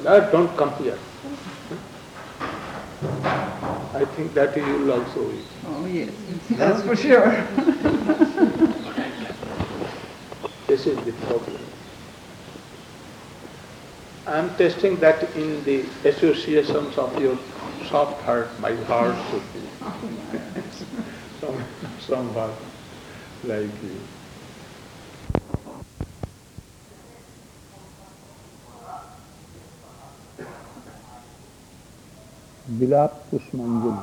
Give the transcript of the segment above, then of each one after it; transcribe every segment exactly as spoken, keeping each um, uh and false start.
ah, don't come here. I think that you will also eat. Oh yes, that's for sure. This is the problem. I am testing that in the associations of your soft heart, my heart should be some, someone like you. Bilap Pushmanjali.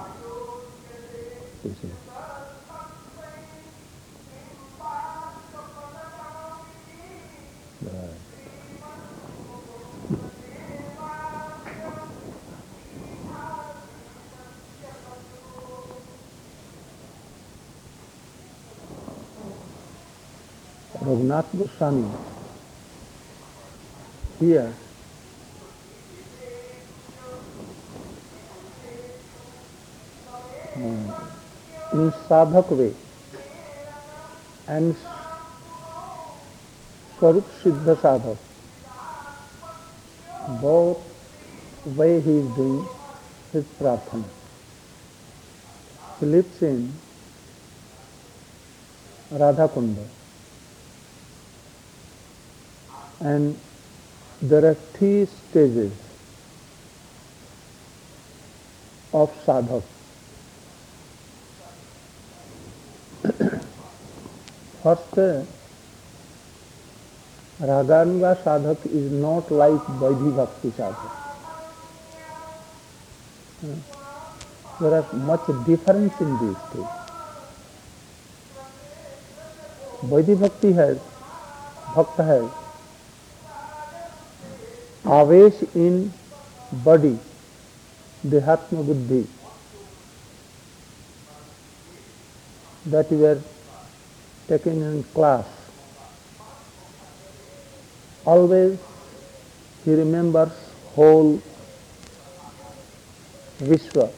Raghunath Goswami here in sadhak way and Swarup Siddha sadhak, both way he is doing his prarthana. He lives in Radha Kunda, and there are three stages of sadhak. First, Raganuga sadhak is not like Vaidhi Bhakti sadhak. There is much difference in these two. Vaidhi Bhakti has, Bhakta has Avesh in body, Dehatma Buddhi, that we are taken in class. Always he remembers whole Vishwa,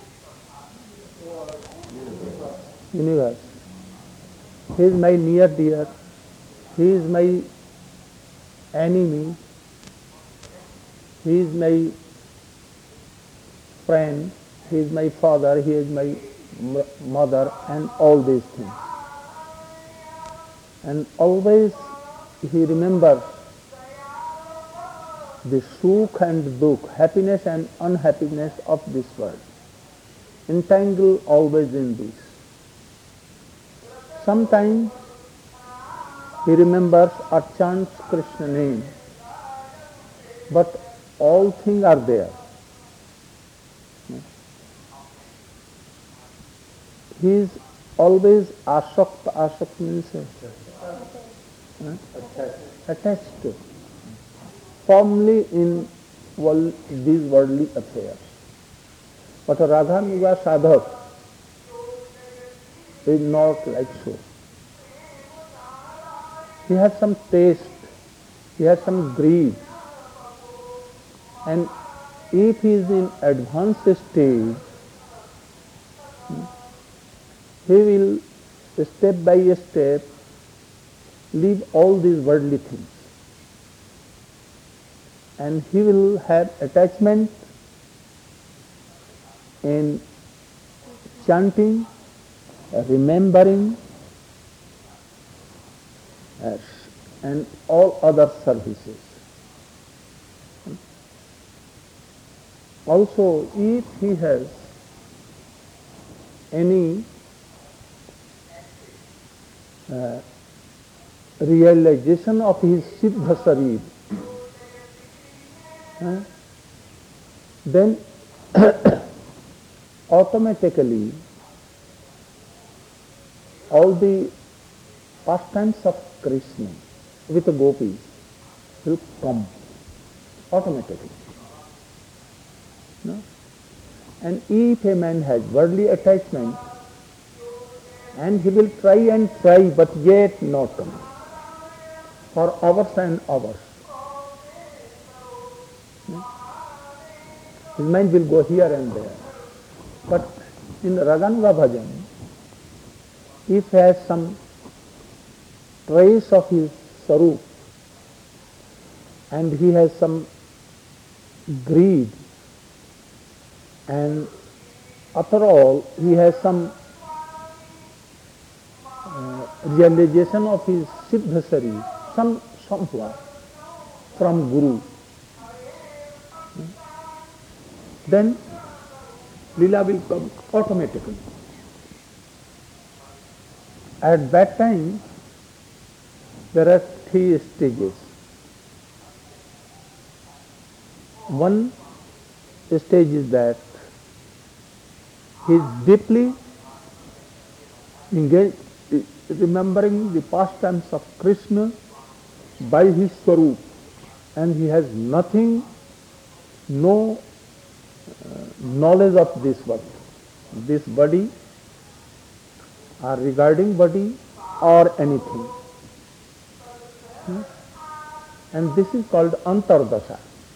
universe. He is my near dear, he is my enemy, he is my friend, he is my father, he is my mother, and all these things. And always he remembers the sukh and dukh, happiness and unhappiness of this world, entangled always in this. Sometimes he remembers or chants Krishna name, but all things are there. He is always asakta. Asakta means uh, attached to, firmly in world, these worldly affairs. But a Radhanuga sadhak is not like so. He has some taste, he has some greed, and if he is in advanced stage, he will step by step leave all these worldly things, and he will have attachment in chanting, remembering, uh, and all other services. Also, if he has any uh, realization of his Siddha Sarir, uh, then automatically all the pastimes of Krishna with the gopis will come automatically. No? And if a man has worldly attachment, and he will try and try, but yet not come, for hours and hours, no? His mind will go here and there. But in Raganuga bhajan, if he has some trace of his sarup, and he has some greed, and after all he has some uh, realization of his siddhasari, some somewhat from Guru, then Leela will come automatically. At that time, there are three stages. One stage is that he is deeply engaged, remembering the pastimes of Krishna by his Swarup, and he has nothing, no uh, knowledge of this world, this body, or regarding body or anything. Hmm? And this is called Antardasha.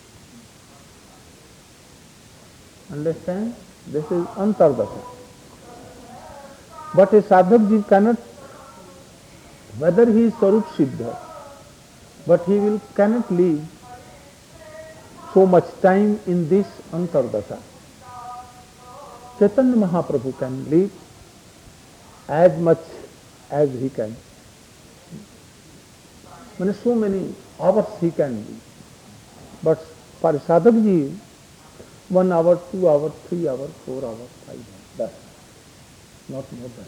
Understand? This is Antardasha. But a sadhak cannot, whether he is Swarup Siddha, but he will cannot live so much time in this Antardasha. Chaitanya Mahaprabhu can live as much as he can. I mean, so many hours he can live. But for sadhak ji, one hour, two hours, three hours, four hours, five hours, that's not more than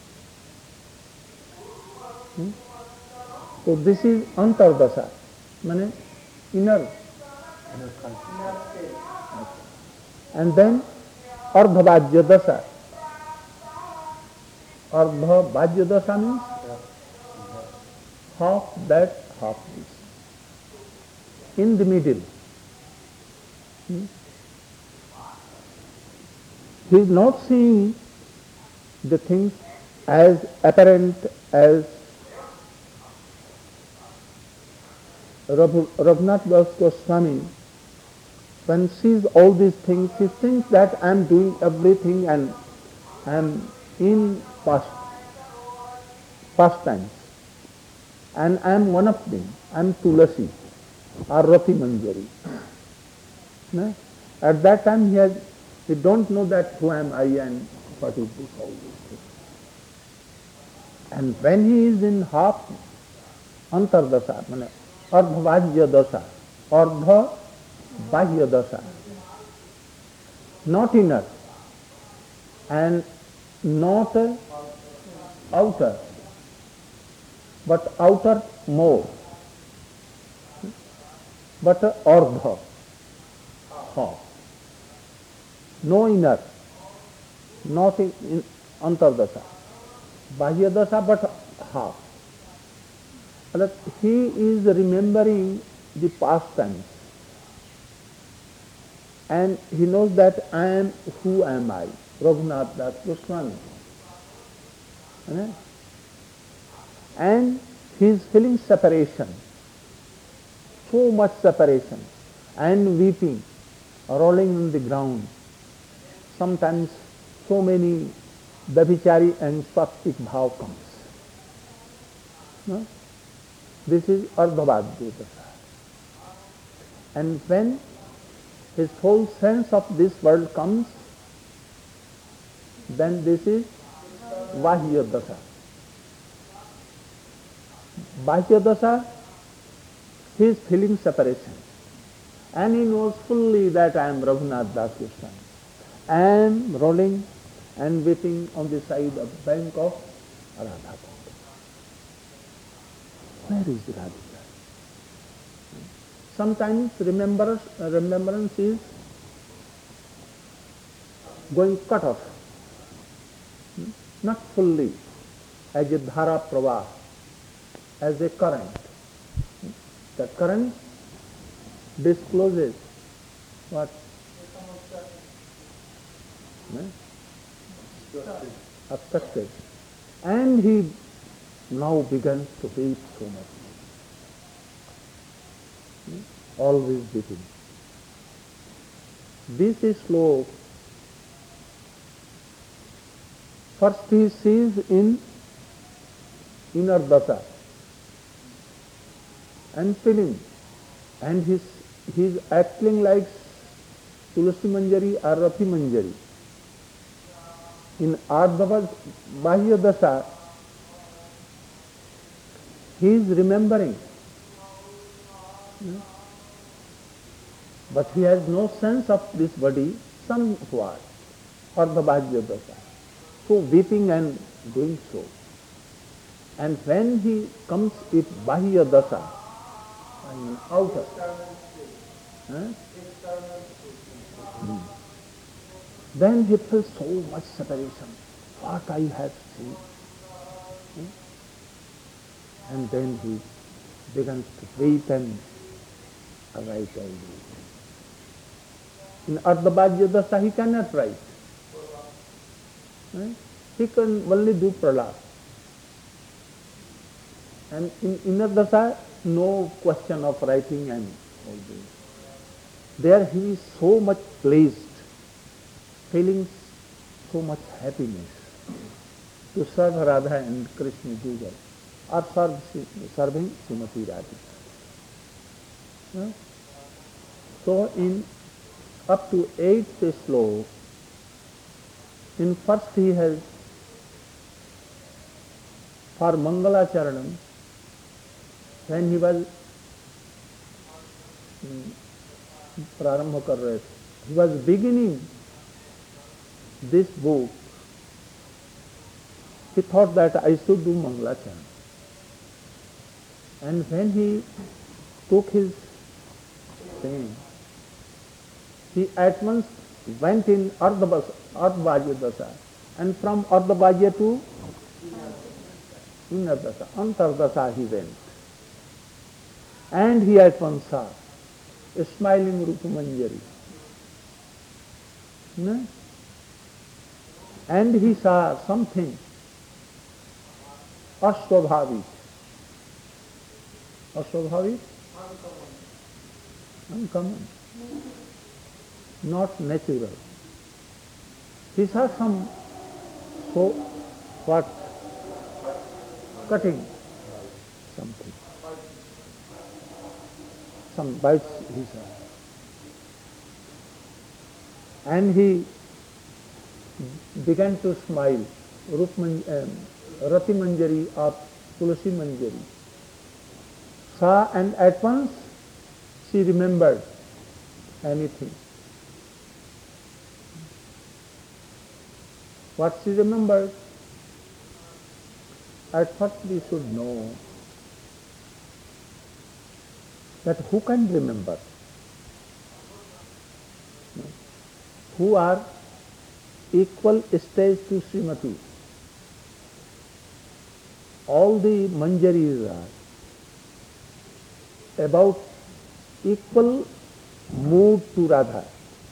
that. Hmm? So this is Antardasha, meaning inner. And then Ardhavajya Dasha. Ardhavajya Dasha means half that, half this. In the middle. Hmm? He is not seeing the things as apparent as Raghunath Das Goswami. When he sees all these things, he thinks that I am doing everything and I am in past, past times. And I am one of them. I am Tulasi or Rati Manjari. No? At that time he has, he don't know that who am I and what is this, all these things. And when he is in half Antardasha, means Ardhavajya Dasha, Ardha Bahya Dasha, not inner and not outer, but outer more, but Ardha, half. No inner, not in, in Antardasha, Bahya Dasha, but half. But he is remembering the past times. And he knows that I am, who am I? Raghunath Das Goswami. And he is feeling separation, so much separation, and weeping, rolling on the ground. Sometimes so many Dabhichari and Swastik bhav comes. No? This is Ardhavajya Dasha. And when his whole sense of this world comes, then this is Vahya Dasha. Vahya Dasha, he is feeling separation. And he knows fully that I am Raghunath Das Goswami. I am rolling and weeping on the side of the bank of Radha. Where is Radhika? Sometimes remembrance, remembrance is going cut off, not fully, as a dhara pravah, as a current. The current discloses what? Obstructed. And he now begins to weep so much. Always weeping. This is slow. First he sees in inner dasa and feeling, and he's, he's acting like Tulasi Manjari or Rati Manjari. In Ardhava Bahya Dasa, he is remembering, but he has no sense of this body somewhat, Ardha Bahya Dasa. So weeping and doing so. And when he comes with Bahya Dasa, I mean outer, huh? Hmm. Then he feels so much separation. What I have seen. Hmm? And then he begins to weep and write all these. In Ardha Bahya Dasa he cannot write. Hmm? He can only do pralap. And in inner dasa, no question of writing and all this. There he is so much pleased, feeling so much happiness to serve Radha and Krishna together, or serve, serving Srimati Radhika. Huh? So in up to eighth sloka, in first he has for Mangala Charanam, when he was प्रारंभ कर रहे थे, he was beginning this book, he thought that I should do Mangalacharan. And when he took his thing, he at once went in Ardha Bahya Dasa, and from Ardha Bahya to Inner Dasa, Antar Dasa he went. And he at once saw a smiling Rupa Manjari. No? And he saw something aswabhavik. Aswabhavik? Uncommon. Not natural. He saw some, so what? Cutting something. Some bites he saw. And he began to smile. Rup Man, um, Rati Manjari or Tulasi Manjari. Saw, and at once she remembered anything. What she remembered? At first we should know that who can remember? Who are equal stage to Srimati. All the Manjaris are about equal mood to Radha.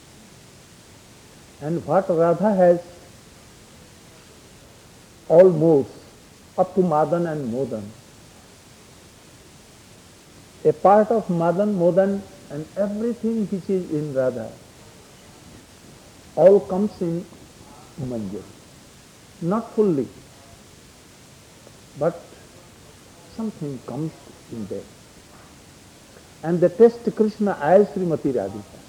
And what Radha has, all moods, up to Madan and Modan. A part of Madan, Modan and everything which is in Radha, all comes in Manjari. Not fully, but something comes in there. And they test Krishna as Srimati Radhika.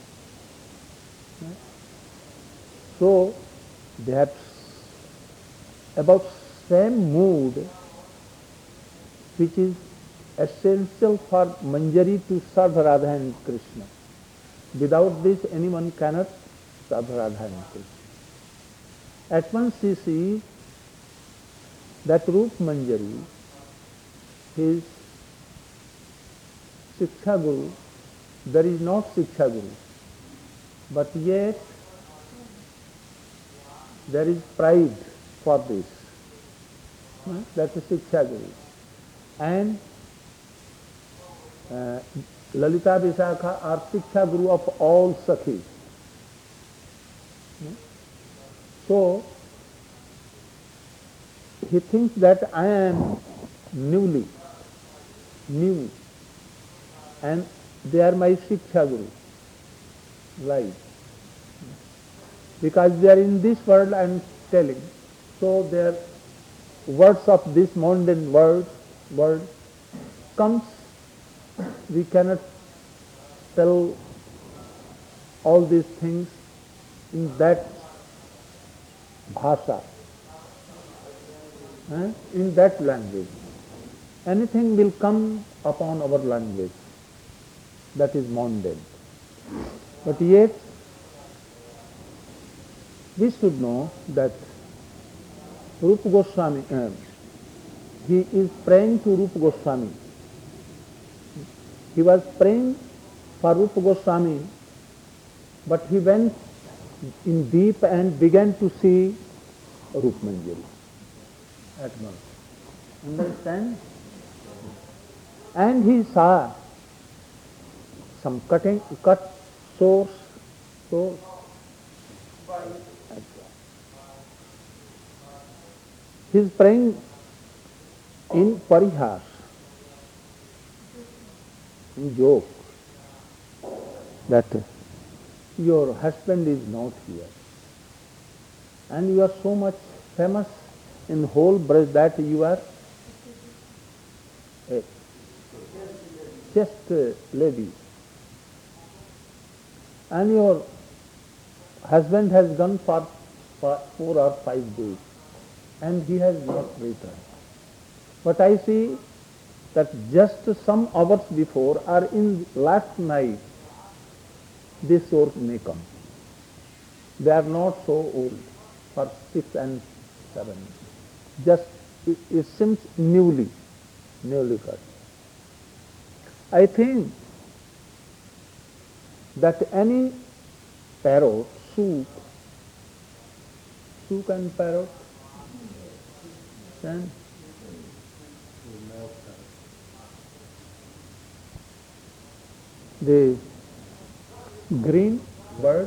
So they have about same mood which is essential for Manjari to serve Radha and Krishna. Without this anyone cannot serve Radha and Krishna. At once she sees that Rup Manjari, his Siksha Guru, there is not Siksha Guru, but yet there is pride for this. That is Siksha Guru. And uh, Lalita Visakha are Siksha Guru of all Sakhis. So he thinks that I am newly, new, and they are my Siksha Guru. Right. Because they are in this world I am telling. So their words of this mundane world, world comes, we cannot tell all these things in that bhasha, eh, in that language. Anything will come upon our language that is mundane. But yet, we should know that Rupa Goswami, uh, he is praying to Rupa Goswami. He was praying for Rupa Goswami, but he went in deep and began to see Rupa Manjari at once. Understand? And he saw some cutting, cut sores, sores. He is praying in parihas, in joke, that your husband is not here, and you are so much famous in whole Braj that you are a just a lady, and your husband has gone for, for four or five days, and he has not returned. But I see that just some hours before or in last night, this sort may come. They are not so old, for six and seven. Just it, it seems newly, newly cut. I think that any parrot, souk, souk and parrot, and the green bird,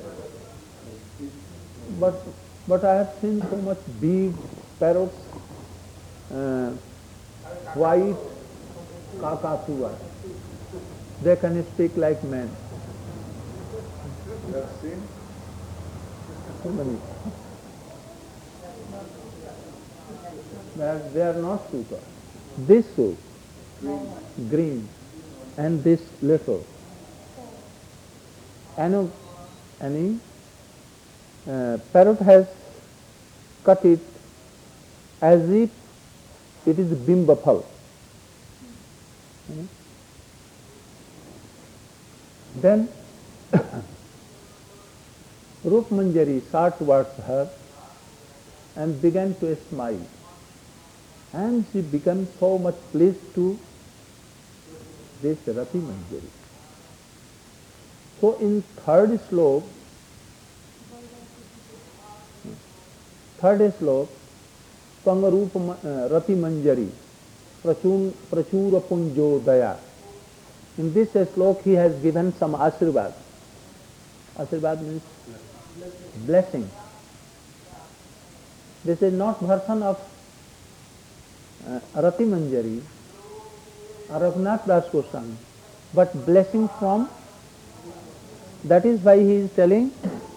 but but I have seen so much big parrots, uh, white kakatuwa. They can speak like men. You have seen? So many. They are, they are not suka. This soup, green, and this little. Any, any uh, parrot has cut it as if it is bimbapal. Hmm? Then Rup Manjari saw towards her and began to smile. And she became so much pleased to this Rati Manjari. So in third slok, third slok, Pangarup uh, Rati Manjari, Prachun, Prachura Punjo Daya. In this slok he has given some Ashirvad. Ashirvad means blessing. This is not version of uh, Rati Manjari or Raghunath Das Goswami, but blessing from. That is why he is telling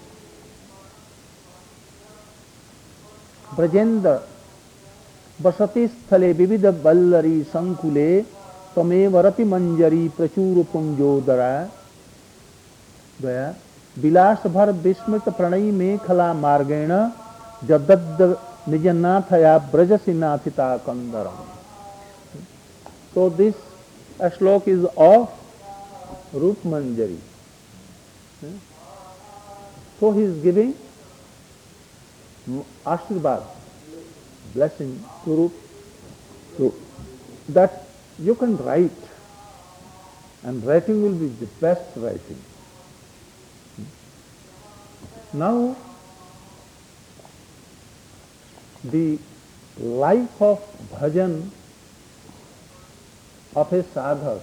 Brajendra Basati Sthale Vividha Ballari Sankule Tameva Rati Manjari Prachura Punjodara Daya Vilas Bhar Vismita Pranay Mekhala Margena Jadad Nijanathaya Brajasinathita Kandaram. So this slok is of Rup Manjari. So he is giving Ashirvad, blessing to Rup, so that you can write, and writing will be the best writing. Now, the life of bhajan of a sadhak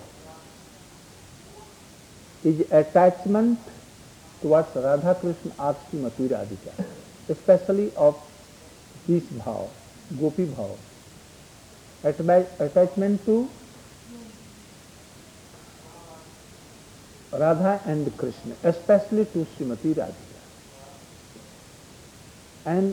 is attachment towards Radha Krishna or Srimati Radhika, especially of peace bhav, gopi bhav, attachment to Radha and Krishna, especially to Srimati Radhika. And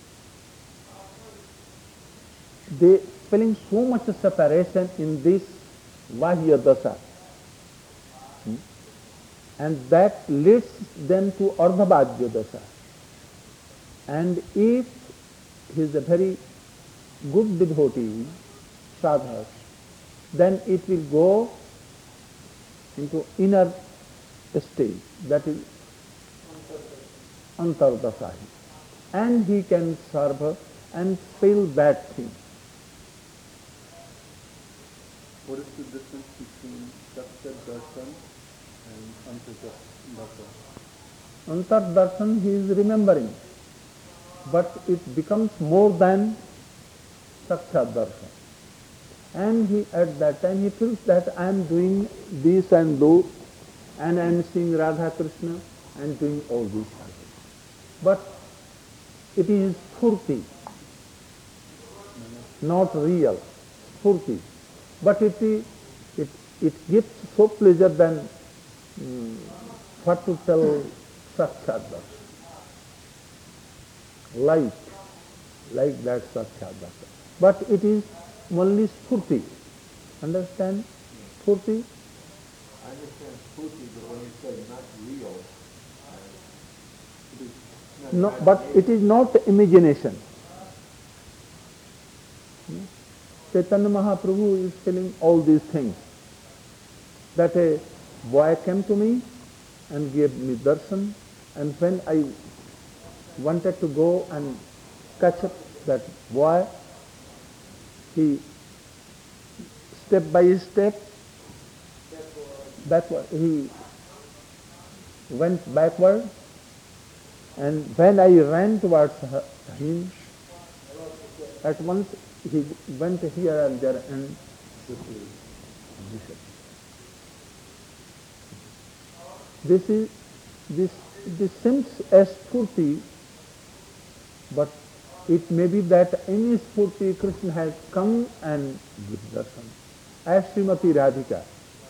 they feeling so much separation in this Vahya Dasa. Hmm? and that leads them to Ardhavajya Dasa. And if he is a very good devotee, sadhak, then it will go into inner state, that is Antardasa. And he can serve and feel that thing. What is the difference between Sakshat Darshan and Antardasa? Antardarshan he is remembering, but it becomes more than Sakshat Darshan. And he, at that time he feels that I am doing this and those, and I am seeing Radha Krishna and doing all these things. But it is Spurti, not real, Spurti. But it, is, it, it gives so pleasure than um, what to tell Sakshat Darshan. Like, like that Sakshat Darshan. But it is only Spurti. Understand? Spurti? I understand spooky, but when you say not real, uh, it is not No, but it is not imagination. Hmm? Chaitanya Mahaprabhu is telling all these things. That a boy came to me and gave me darshan, and when I wanted to go and catch up that boy, he step by step backward, he went backward, and when I ran towards him, at once he went here and there and disappeared. This is this this seems as spurti, but it may be that any spurti Krishna has come and given darshan. As Srimati Radhika,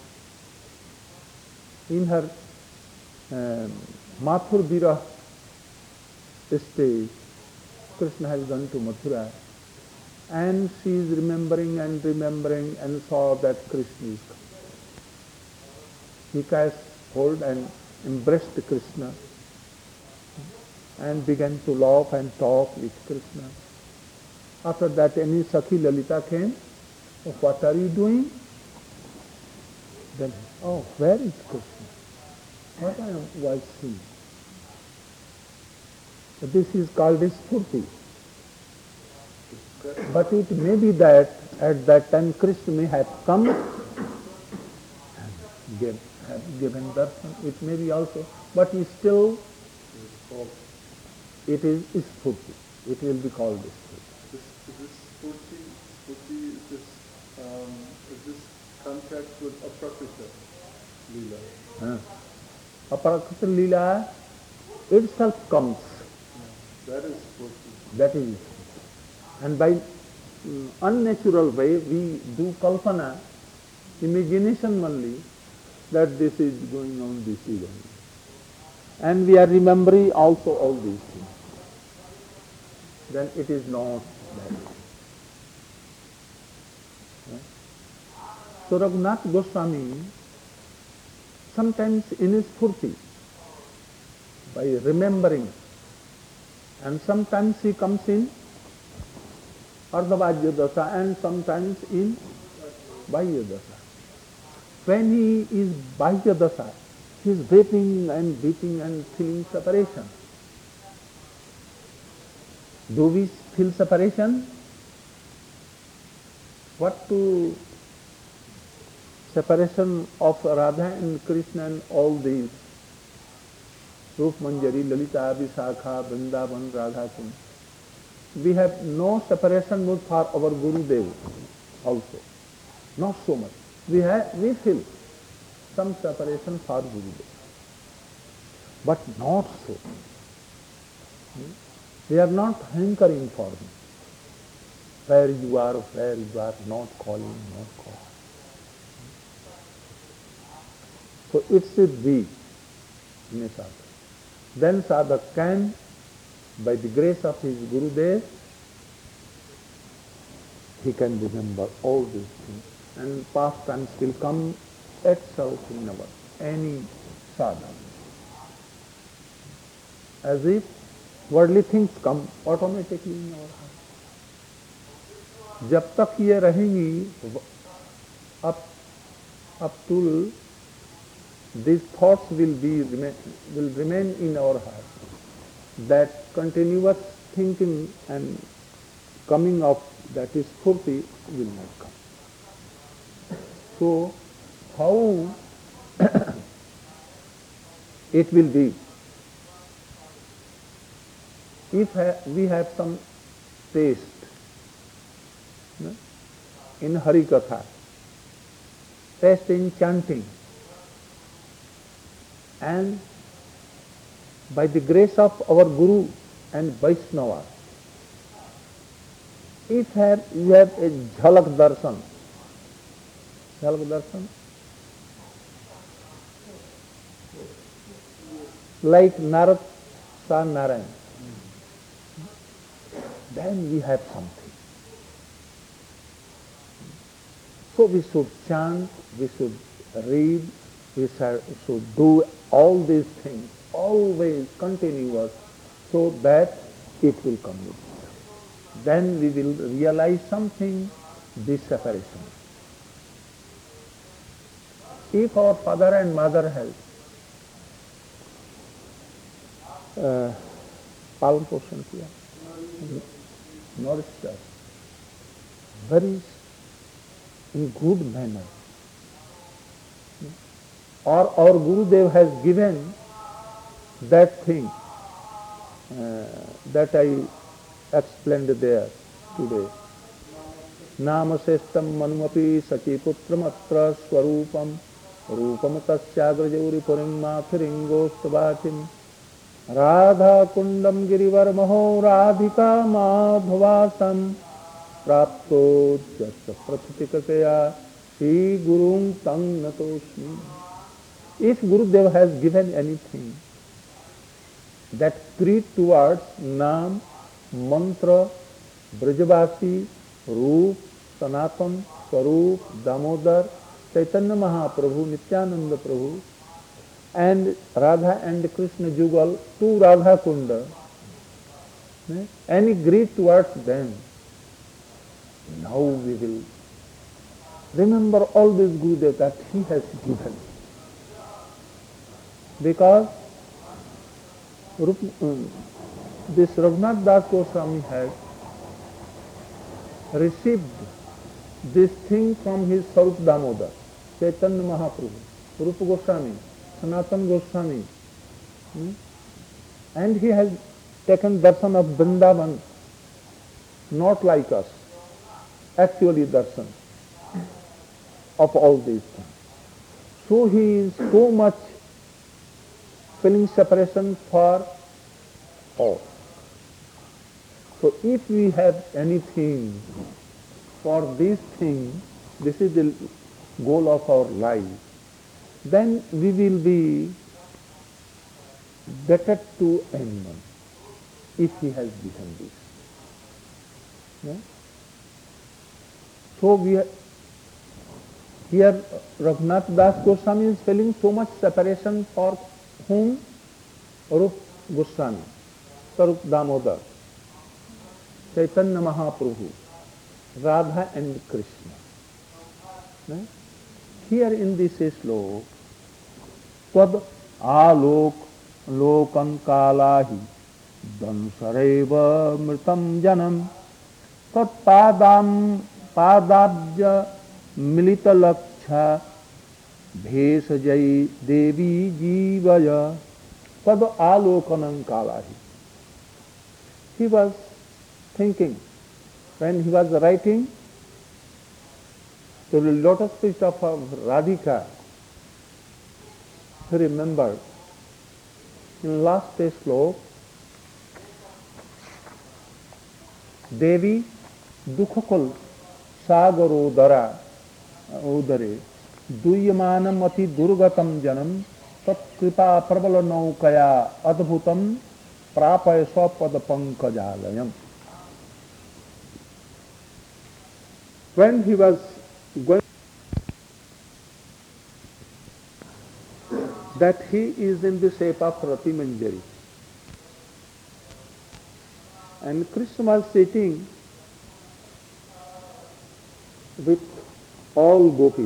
in her um, Mathur Virah stage, Krishna has gone to Mathura, and she is remembering and remembering and saw that Krishna is come. He cast hold and embraced Krishna and began to laugh and talk with Krishna. After that, any Sakhi Lalita came. Oh, what are you doing? Then, oh, where is Krishna? What I was seeing? This is called a spurti. But it may be that at that time Krishna may have come and give, have given darshan. It may be also, but it still it is spurti. It will be called spurti. This, is this Spurti, Spurti is this, um, is this contact with Aprakrita Leela? Huh. Aparakrita Leela itself comes. That is Spurti. That is. And by um, unnatural way we do kalpana, imagination only, that this is going on, this is going on. And we are remembering also all these things. Then it is not that. So Raghunath Goswami, sometimes in his spurti, by remembering, and sometimes he comes in Ardhavajya Dasa and sometimes in Bahya Dasa. When he is Bahya Dasa, he is weeping and weeping and feeling separation. Do we feel separation? What to separation of Radha and Krishna and all these? Rup Manjari, Lalita, Vishakha, Vrindavan, Radha Kund. We have no separation mood for our Guru Dev also. Not so much. We have, we feel some separation for Guru Dev. But not so. Hmm? We are not hankering for him. Where you are, where you are, not calling, not calling. So it should be in a sadhak. Then sadhak can, by the grace of his Gurudev, he can remember all these things. And pastimes will come itself in our any sadhana. As if worldly things come automatically in our heart. जब तक ये रहेंगी, up up till these thoughts will be will remain in our heart. That continuous thinking and coming of that is spurti will not come. So how it will be? If ha we have some taste, no, in Hari Katha, taste in chanting, and by the grace of our Guru and Vaishnava, if have, you have a jhalak darshan, jhalak darshan, like Narad saw Narayan, then we have something. So we should chant, we should read, we should do all these things, always continuous, so that it will come with us. Then we will realize something, this separation. If our father and mother have uh, पालन पोषण किया, nourished us very in good manner, or our Gurudev has given that thing uh, that I explained there today. Namasestam manumapi sachiputramatra swarupam rupam tasyagrajauri purimmathiringostavatim Radha kundam girivarmaho radhika madhavasam prapto jasa prathitikataya Sri Gurung tang natosmi. If Gurudev has given anything that creed towards Nam, Mantra, Brajavasi, Roop, Sanatan, Swarup, Damodar, Chaitanya Mahaprabhu, Nityananda Prabhu, and Radha and Krishna Jugal to Radha Kunda, eh? any greed towards them, now we will remember all this Gurudev that he has given. Because Rup, um, this Raghunath Das Goswami has received this thing from his Sarup Damodar, Chaitanya Mahaprabhu, Rupa Goswami, Sanatan Goswami, hmm? and he has taken darshan of Vrindavan, not like us, actually darshan of all these things. So he is so much feeling separation for all. So if we have anything for these things, this is the goal of our life, then we will be better to anyone if he has given this. Yeah? So we are, here Raghunath Das Goswami is feeling so much separation for whom? Rup Goswami, Sarup Damodar, Chaitanya Mahaprabhu, Radha and Krishna. Right? Here in this slok, Tvad alok lokan kalahi dansareva mritam janam tat padam padabja milita laksha bhesajai devi jivaya Tvad alokanam kalahi. He was thinking, when he was writing to the lotus feet of Radhika, he remembered in last slok, Devi dukhakul sagarodara udare duyamanam ati durgatam janam tat kripa prabala naukaya adbhutam prapaya swapada pankajalayam. When he was going that he is in the shape of Rati Manjari. And Krishna was sitting with all gopis.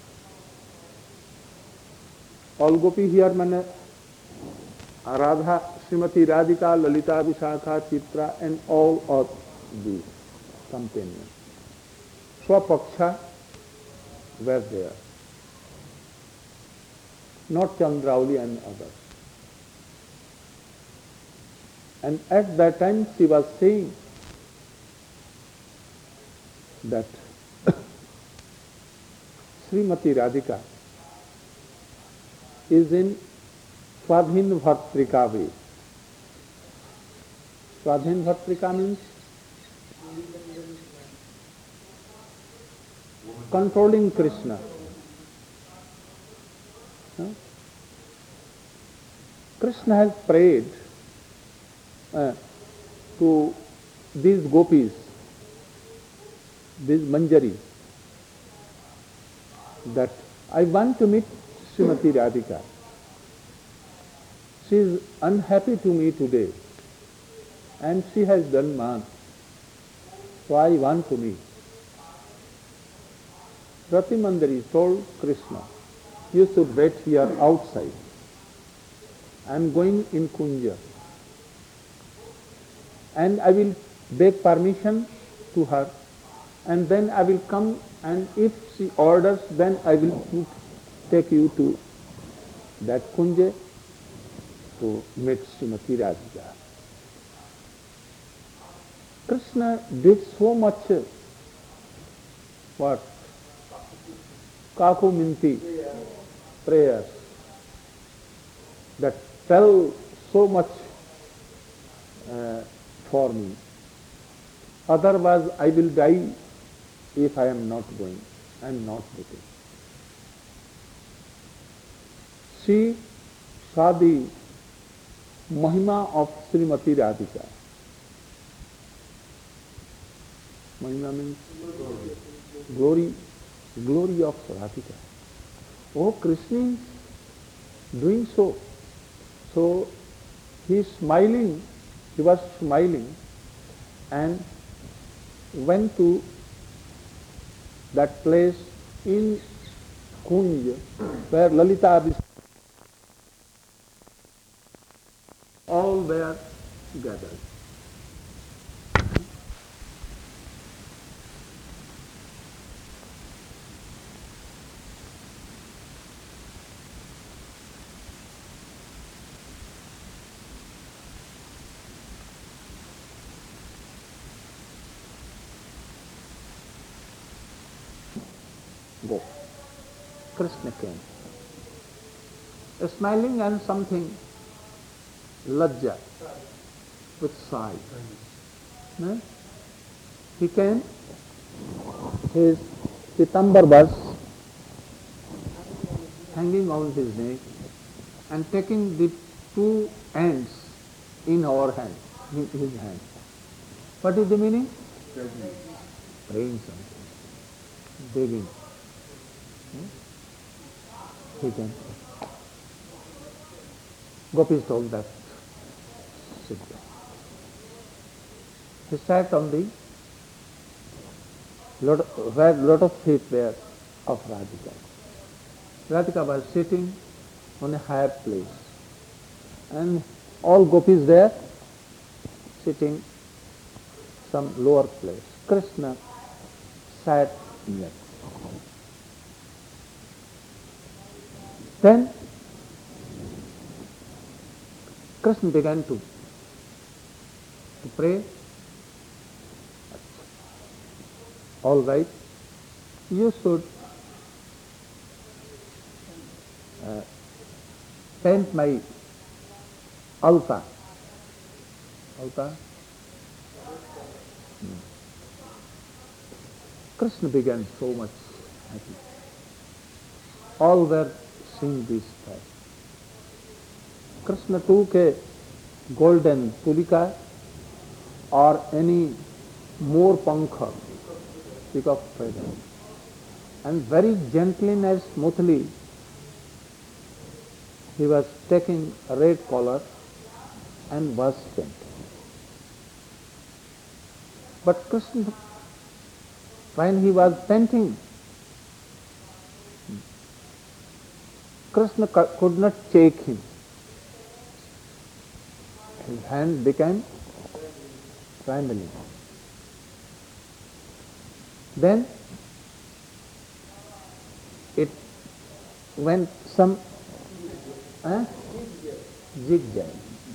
All gopi here means Radha, Srimati Radhika, Lalita, Vishakha, Chitra and all of these companions. Swapaksha were there. Not Chandrauli and others. And at that time she was saying that Srimati Radhika is in Swadhin Bhartrika way. Swadhin Bhartrika means controlling Krishna. Huh? Krishna has prayed uh, to these gopis, these manjaris, that I want to meet Srimati Radhika. She is unhappy to me today and she has done man. So I want to meet. Rati Mandari told Krishna, you should wait here outside. I am going in Kunja. And I will beg permission to her and then I will come, and if she orders then I will take you to that Kunja to meet Srimati Radhika. Krishna did so much uh, what? Kaku Minti prayers that fell so much uh, for me. Otherwise I will die if I am not going. I am not looking. She saw the Mahima of Srimati Radhika. Mahima means glory, glory of Radhika. Oh, Krishna is doing so. So he is smiling, he was smiling and went to that place in Kunj where Lalita all were gathered. Go. Krishna came. Smiling and something lajja with sigh. No? He came, his pitambar was hanging on his neck and taking the two ends in our hand, in his hand. What is the meaning? Praying something, begging. He came. Gopis told that, sit down. He sat on the lot, where lot of feet were of Radhika. Radhika was sitting on a higher place and all gopis there sitting some lower place. Krishna sat near. Then Krishna began to, to pray. All right, you should uh, paint my altar. Altar? Hmm. Krishna began so much happy. All were seeing this fact. Krishna took a golden tulika or any more pankha, peacock feather, and very gently and smoothly he was taking a red collar and was painting. But Krishna, when he was painting, Krishna could not shake him. His hand became trembling. Then it went some eh? zigzag.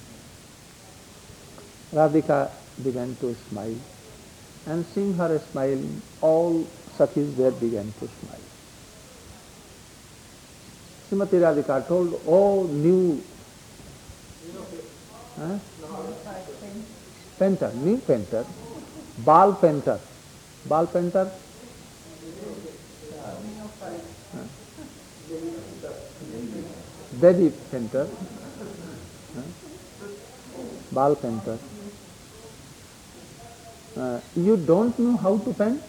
Radhika began to smile, and seeing her smiling, all Sakhis there began to smile. Srimati Radhika told, oh, new eh? painter, new painter, ball painter, ball painter, Dedi painter, eh? ball painter. Uh, you don't know how to paint?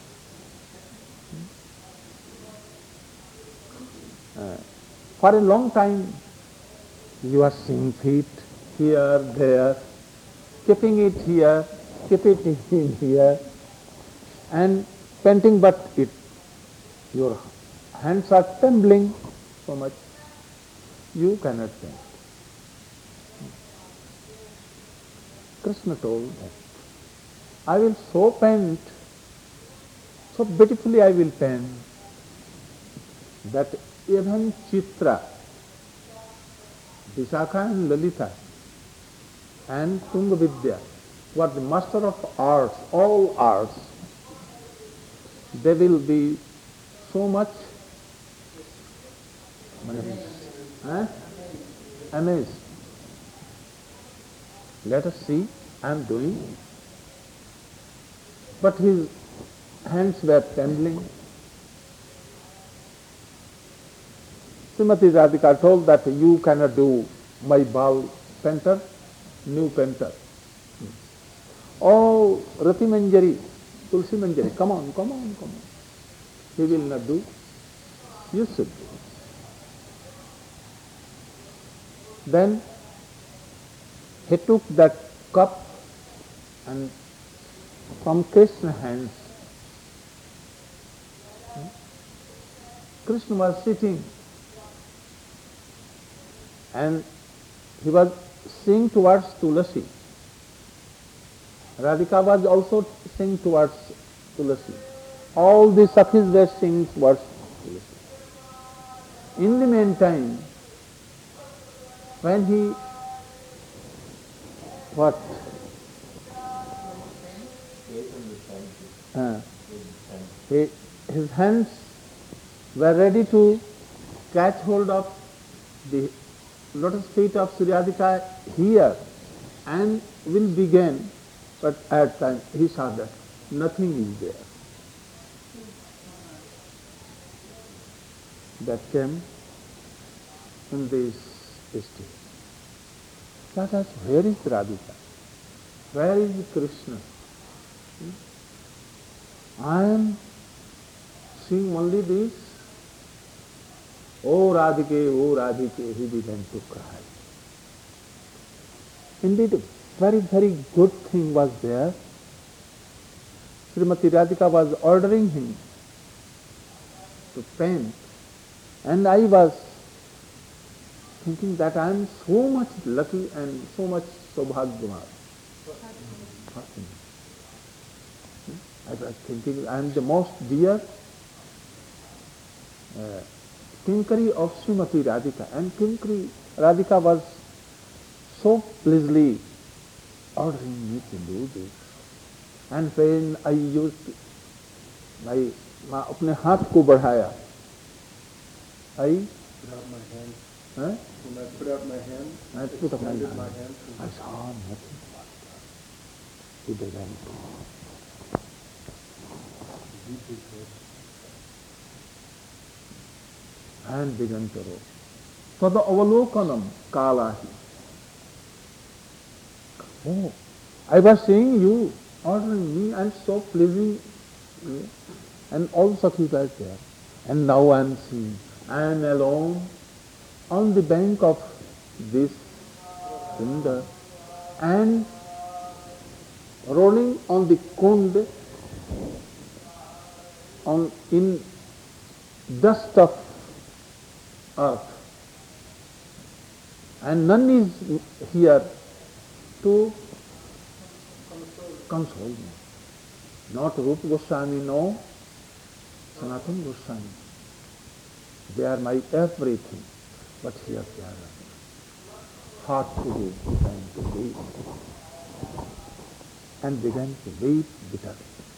Uh, for a long time you are seeing feet here, there, keeping it here, keep it in here, and painting, but it, your hands are trembling so much, you cannot paint. Krishna told that I will so paint, so beautifully I will paint, that even Chitra, Vishakha and Lalita and Tungavidya, who are the master of arts, all arts, they will be so much eh? amazed. Let us see, I am doing. But his hands were trembling. Srimati Radhika told that you cannot do my ball painter, new painter. Oh, Rati Manjari, Tulsi Manjari, come on, come on, come on. He will not do. You should do. Then he took that cup and from Krishna's hands, Krishna was sitting and he was seeing towards Tulasi. Radhika was also seeing towards Tulasi. All the Sakhis were seeing towards Tulasi. In the meantime, when he, what? Uh, he, his hands were ready to catch hold of the lotus feet of Sri Radhika here and will begin, but at time he saw that nothing is there. That came in this state. That is, where is Radhika? Where is Krishna? I am seeing only this. Oh Radhike, oh Radhike, he began to cry. Indeed, a very, very good thing was there. Srimati Radhika was ordering him to paint, and I was thinking that I am so much lucky and so much Saubhagyavan. I was thinking I am the most dear uh, Kinkari of Srimati Radhika, and Kinkari Radhika was so pleasantly ordering me to do this. And when I used my, my अपने हाथ को बढ़ाया, I Put out my hand. huh? When I put out my hand, I put up my extended hand. my hand to I saw nothing but that. He began to deeply close. and began to roll. Tada avalokanam kalahi. Oh, I was seeing you ordering me and so pleasing me, and all Sakhis were there. And now I am seeing, I am alone on the bank of this Kunda and rolling on the Kund on in dust of earth. And none is here to console me. Not Rupa Goswami, no Sanatana Goswami. They are my everything. But here they are hard to do, began to weep. And began to weep bitterly.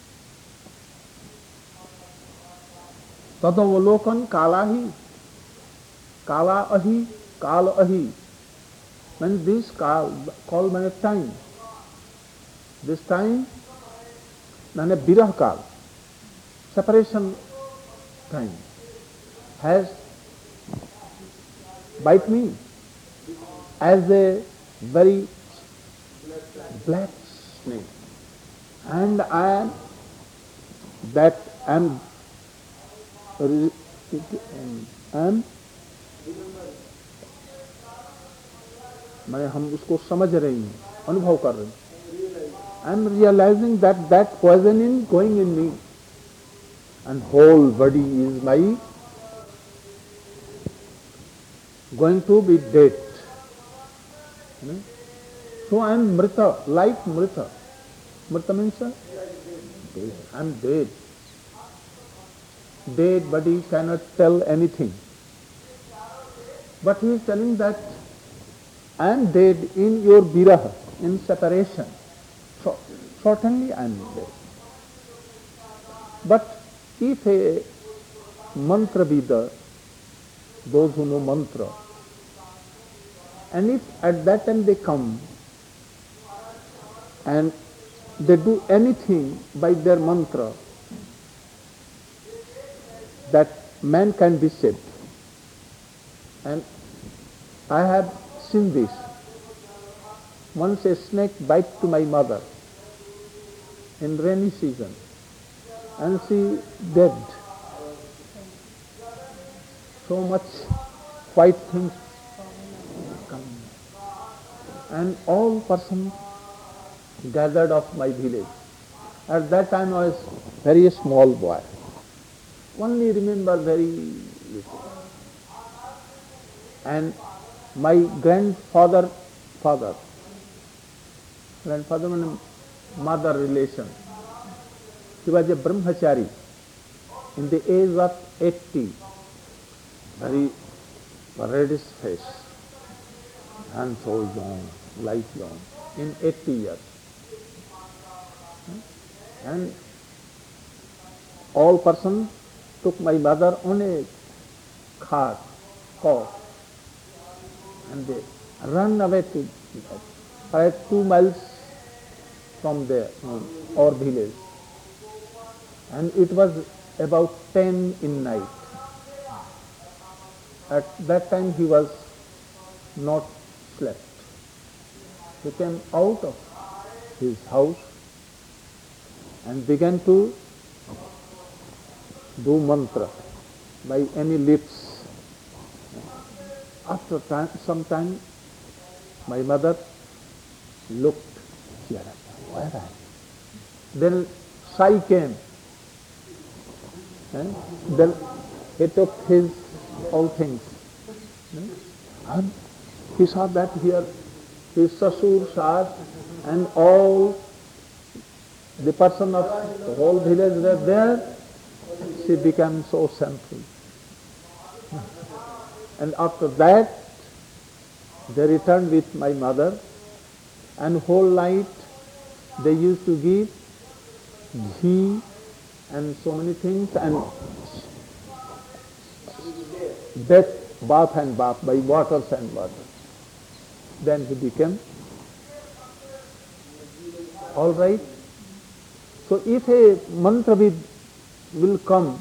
Tadavalokan kalahi, kala ahi, kal ahi. When this call, call means time. This time, means birah kal, separation time, has bite me as a very black snake, and I am that am am मैं हम उसको समझ रहे हैं, अनुभव कर रहे हैं. I am realizing that that poison is going in me, and whole body is my going to be dead. So I am mrita, like mrita. Mrita means dead. I am dead. Dead body cannot tell anything. But he is telling that I am dead in your viraha, in separation. So certainly I am dead. But if a mantra vida, those who know mantra, and if at that time they come and they do anything by their mantra, that man can be saved. And I have seen this. Once a snake bite to my mother in rainy season, and she dead. So much white things come, and all persons gathered of my village. At that time I was very small boy. Only remember very little. And my grandfather, father, grandfather means mother relation, he was a brahmachari in the age of eighty, very reddish face, and so young, light young, in eighty years. And all persons took my mother on a cart, cart, and they run away to perhaps two miles from there, um, our village. And it was about ten in night. At that time he was not slept. He came out of his house and began to do mantra by any lips. After time, some time, my mother looked here. Where am I? Then Sai came. And then he took his all things. And he saw that here his Sasur, Sas, and all the person of the whole village were there. She became so simple. And after that, they returned with my mother, and whole night they used to give ghee and so many things, and bath, bath and bath, by waters and water. Then he became all right. So if a mantravid will come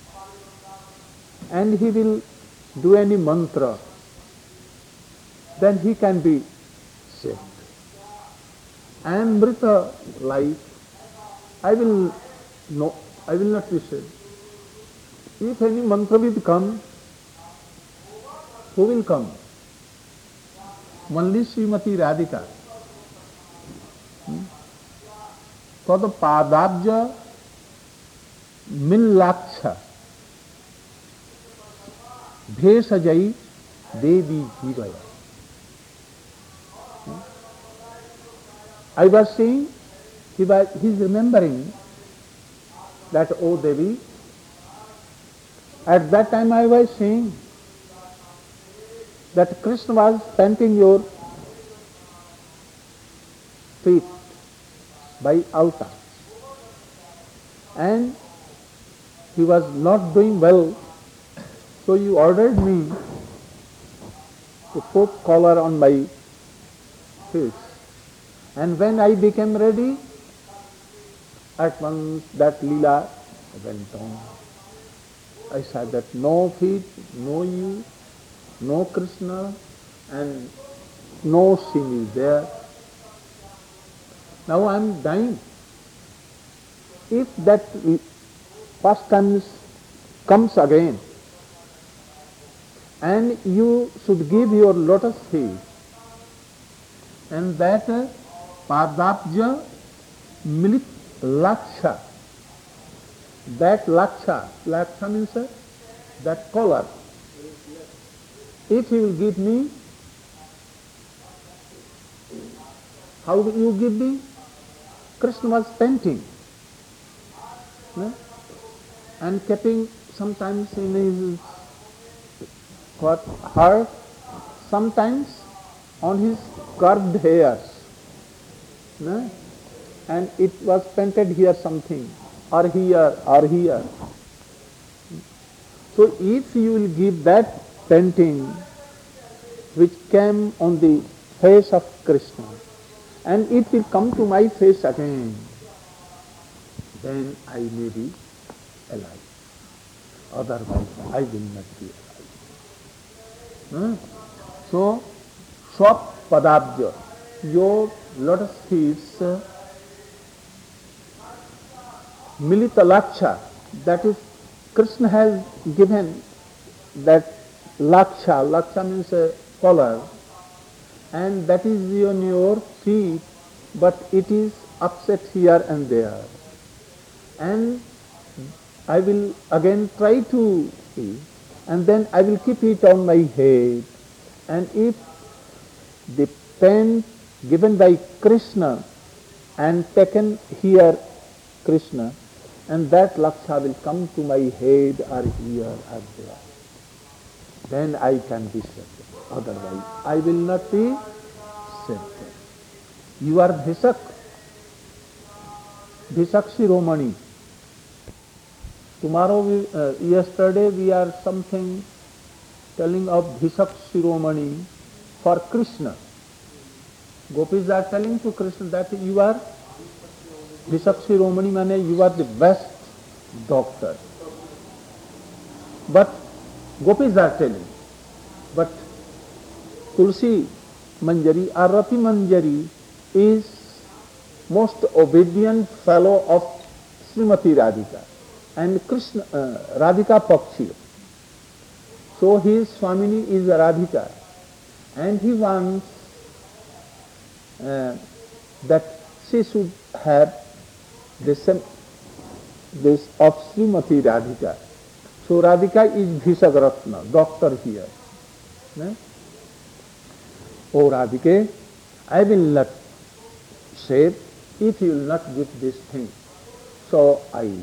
and he will do any mantra, then he can be saved. I am mrita like, I will no, I will not be saved. If any mantravid comes Who will come? Only Srimati Radhika. Hmm? For the Padabja Millaksha Bhesajai Devi Jivaya. Hmm? I was saying, he was, he's remembering that, oh Devi, at that time I was saying that Krishna was painting your feet by altar, and he was not doing well, so you ordered me to put collar on my feet. And when I became ready, at once that Leela went on. I said that no feet, no you, no Krishna, and no sin is there. Now I am dying. If that past times comes again, and you should give your lotus feet, and that Padabja Milit Laksha, that Laksha, Laksha means uh, that collar, if you will give me, how will you give me? Krishna was painting, no? And keeping sometimes in his what, heart, sometimes on his curved hairs, no? And it was painted here something, or here, or here. So if you will give that painting which came on the face of Krishna, and it will come to my face again, then I may be alive. Otherwise I will not be alive. Hmm? So, Swap Padabja, your lotus feet, Milita Laksha, that is, Krishna has given that Laksha, Laksha means a collar, and that is on your feet, but it is upset here and there. And I will again try to, and then I will keep it on my head. And if the pen given by Krishna and taken here Krishna, and that Laksha will come to my head or here or there, then I can be saved. Otherwise, I will not be saved. You are Bhisak, Bhisak Shiromani. Tomorrow, we, uh, yesterday we are something telling of Bhisak Shiromani for Krishna. Gopis are telling to Krishna that you are Bhisak Shiromani, means you are the best doctor. But Gopis are telling, but Tulsi Manjari or Rapi Manjari is most obedient fellow of Srimati Radhika and Krishna, uh, Radhika Pakshi. So his Swamini is Radhika, and he wants uh, that she should have this, this of Srimati Radhika. So Radhika is Bhisagaratna, doctor here. No? Oh Radhike, I will not save if you will not give this thing. So I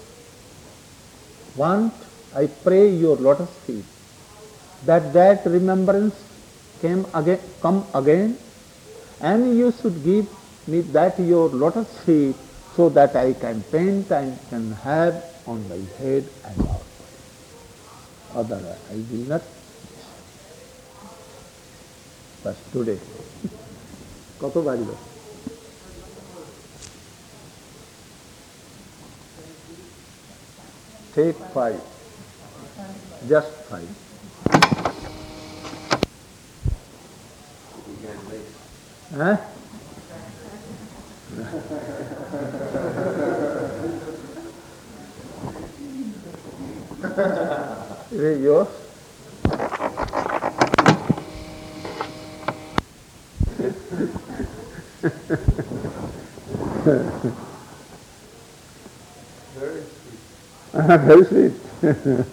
want, I pray your lotus feet, that that remembrance came again, come again, and you should give me that your lotus feet, so that I can paint and can have on my head and mouth. Otherwise, I will not. But today, কত বাড়িল? Take five, just five. Huh? Is it yours? Very sweet. Very sweet.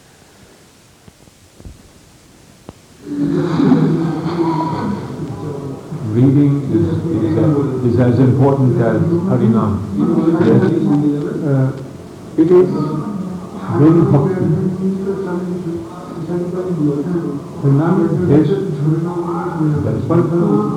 Reading is, is, uh, is as important as Harinam. Yes. Uh, it is very bhakti. Harinam is best. That is what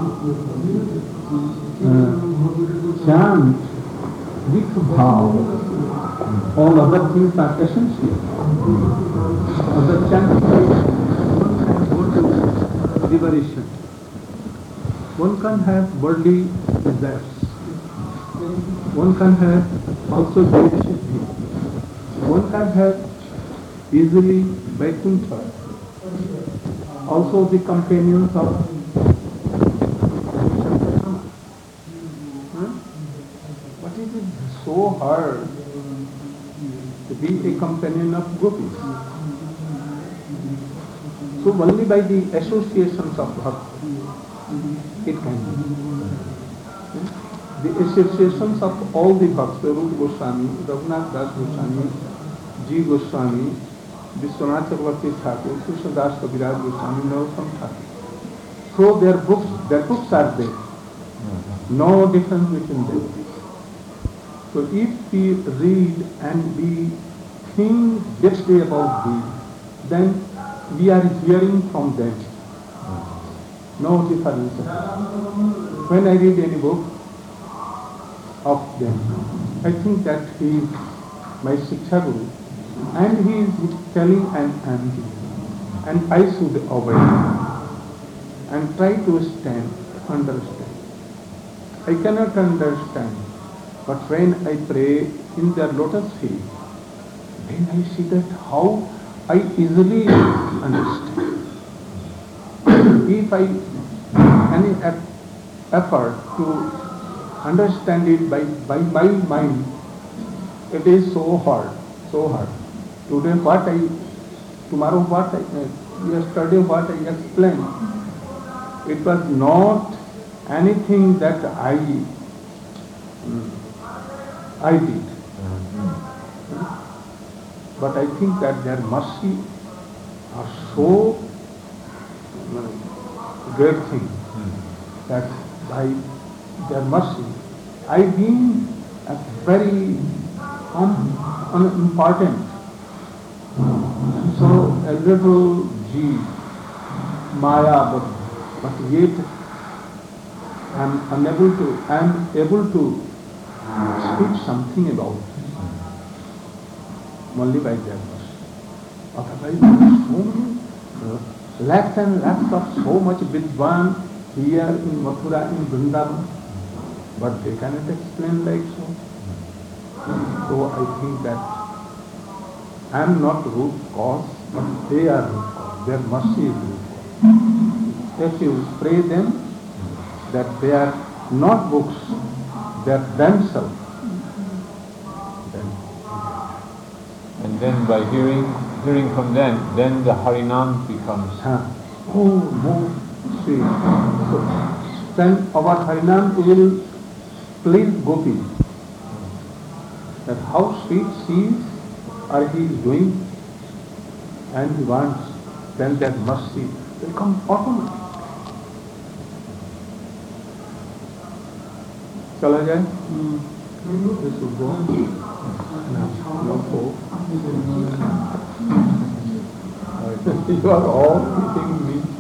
uh, chant with bhav. All other things are essential. Other chanting go to liberation. One can have worldly desires. One can have also leadership. One can have easily Vaikuntha. Also the companions of huh? But it is so hard to be a companion of gopis. So only by the associations of bhakti it can be. The associations of all the bhaktas, Rupa Goswami, Raghunath Das Goswami, G. Goswami, Vishwanath Chakravarti Thakur, Krishna Das Kaviraj Goswami, Narottam Thakur. So their books, their books are there. No difference between them. So if we read and we think deeply about these, then we are hearing from them. No difference. When I read any book of them, I think that he is my Shiksha Guru and he is telling and I am doing. And I should obey and try to stand, understand. I cannot understand, but when I pray in their lotus feet, then I see that how I easily understand. If I any effort to understand it by, by my mind, it is so hard, so hard. Today what I, tomorrow what I, yesterday what I explained, it was not anything that I, I did. But I think that their mercy are so great thing that by their mercy I been a very um, unimportant. So a little G, Maya, but, but yet I am unable to, I am able to speak something about only by their mercy. Otherwise there are so many uh, lakhs and lakhs of so much Vidwan here in Mathura, in Vrindavan, but they cannot explain like so. So I think that I am not root cause, but they are root cause. Their mercy is root cause. If you pray them, that they are not books, they are themselves. Then, and then by hearing hearing from them, then the Harinam becomes huh. Oh, more sweet. So, then our Harinam will please Gopi. That how sweet she is or he is doing, and he wants, then that mercy will come automatically. Shall I go? This will go. No, no hope. You are all eating me.